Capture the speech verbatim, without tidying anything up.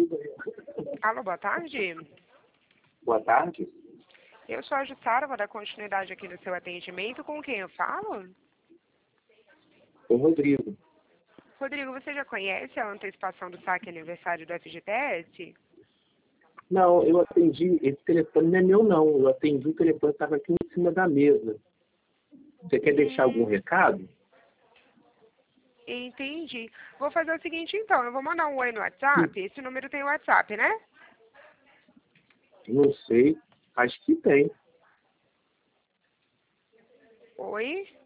vida. Alô, boa tarde. Boa tarde. Eu sou a Jussara, vou dar continuidade aqui no seu atendimento. Com quem eu falo? O Rodrigo. Rodrigo, você já conhece a antecipação do saque aniversário do F G T S? Não, eu atendi, esse telefone não é meu não, eu atendi o telefone que estava aqui em cima da mesa. Você quer deixar algum Hum, recado? entendi. Vou fazer o seguinte então, eu vou mandar um oi no WhatsApp. Esse número tem WhatsApp, né? Não sei, acho que tem. Oi?